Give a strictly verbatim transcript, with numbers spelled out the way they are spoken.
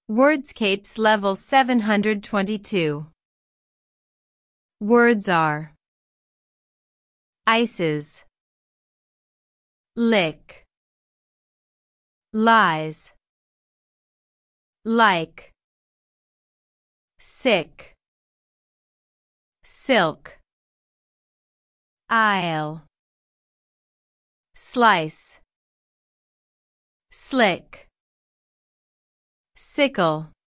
Wordscapes level seven hundred twenty-two. Words are ices, lick, lies, like, sick, silk, aisle, slice, slick, sickle.